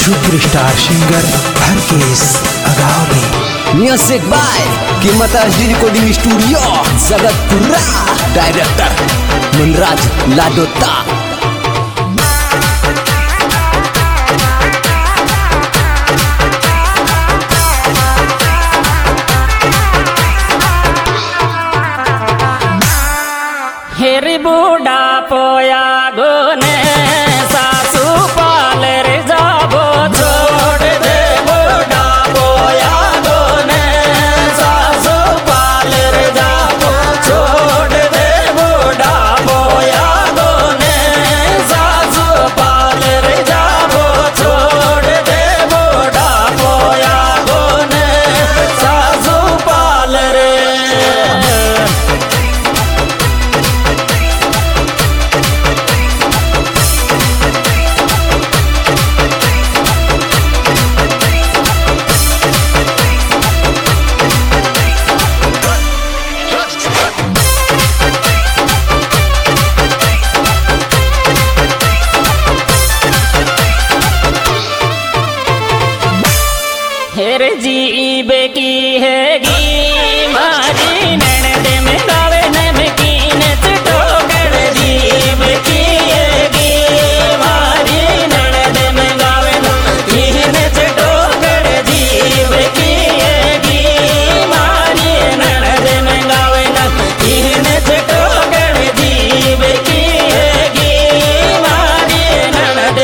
Superstar singer Harkesh Agawle. Music by Keemat recording studio Jagatpura. Director Manraj Ladota. हेरी बूढ़ा पोया गोने सासू पाल रे जाबो छोड़ दे। बूढ़ा पोया गोने सासू पाल रे जाबो छोड़ दे। बूढ़ा पोया गोने सासू पाल रे जाबो छोड़ दे। बूढ़ा पोया गोने सासू पाल रे। हेर जीबे की हैगी मारी नैन में गावे नमकीन टोकर। जीबे की हैगी मारी नैन में गावे नमकीन टोकर। जीबे की हैगी मारी नैन में गावे नमकीन टोकर। जीबे की हैगी मारी नैन।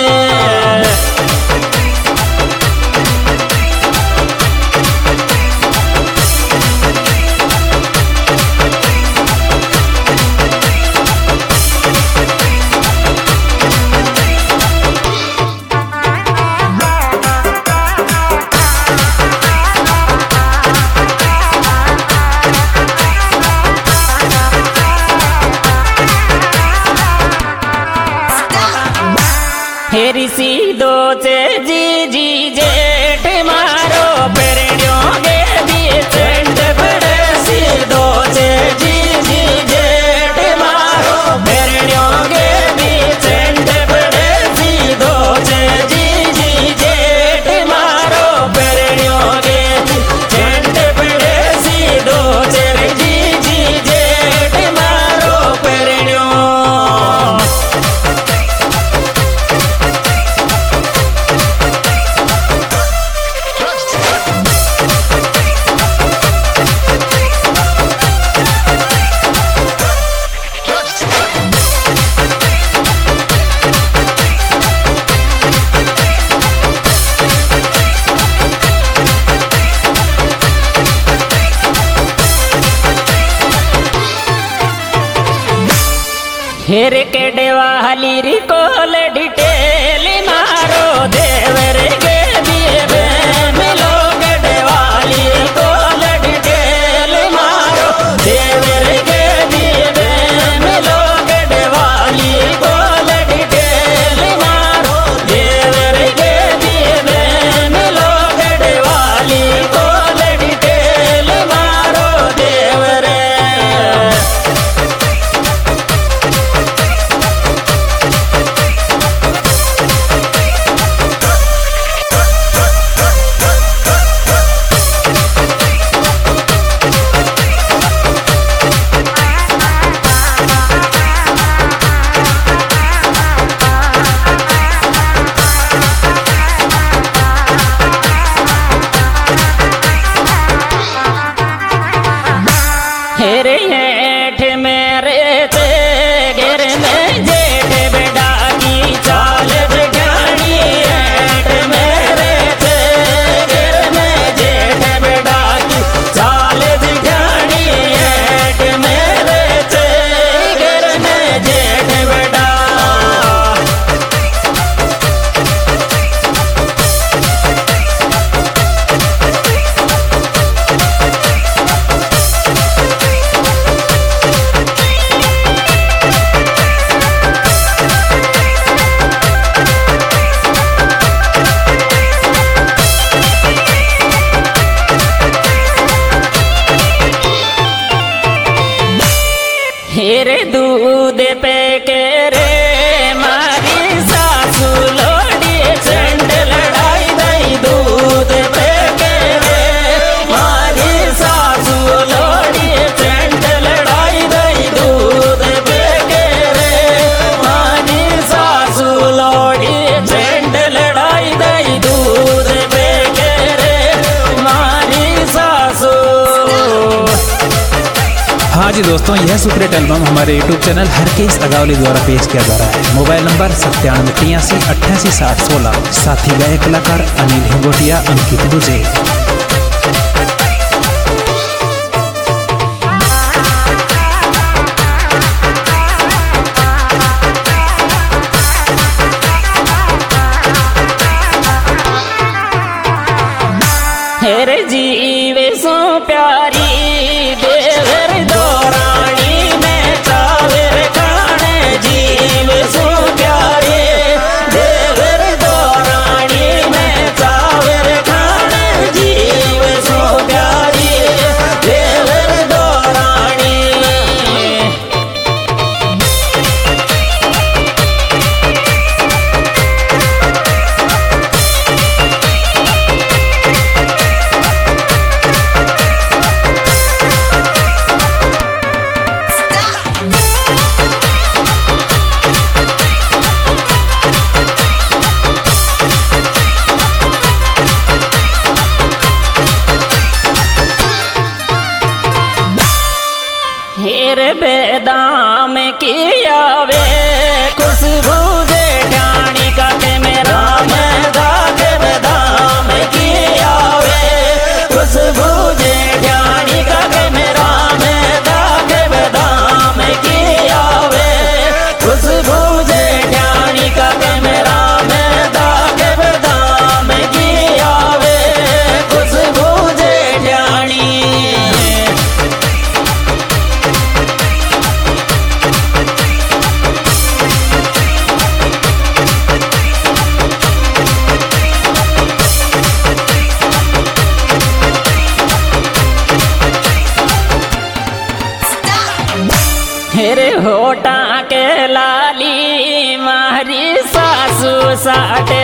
हेरी सी दो चे जी जी जेठ मारो पेड़ियों के बीच बड़े। सी दो चे जी जी जेठ मारो पेड़ियों के बीच बड़े। सी दो चे जी जी जेठ मारो पेड़ियों के बीच बड़े। सी दो चे जी जी जेठ मारो पेड़ियों। हेर के डेवाली री कोल डिटेल मारो देवर के दिए मिलो के डेवाली कोल डिटेल मारो। देवर के दिए मिलो के डेवाली कोल डिटेल मारो। देवर के दिए मिलो के डेवाली कोल डिटेल मारो। देवर हाँ जी दोस्तों, यह सुपरहिट एल्बम हमारे यूट्यूब चैनल हरकेश अगावली द्वारा पेश किया जा रहा है। Mobile number 9783886016। साथी गायक कलाकार अनिल हिंगोटिया, अंकित बुझे। हेरे जीवे सो प्यारी देवर दौरानी में चावर खाने जीव सो प्यारे देवर दौरानी में चावर खाने जीव सो प्यारी देवर दौरानी। हेरे बेदाम किया वे खुशबू जेठानी का के मेरा में दाके बेदाम किया वे खुशबू जेठानी का के मेरा में दाके बेदाम किया वे खुशबू जेठानी का के मेरा में दाके बेदाम किया वे खुशबू जेठानी। हेरे होटा के लाली मारी सासू साटे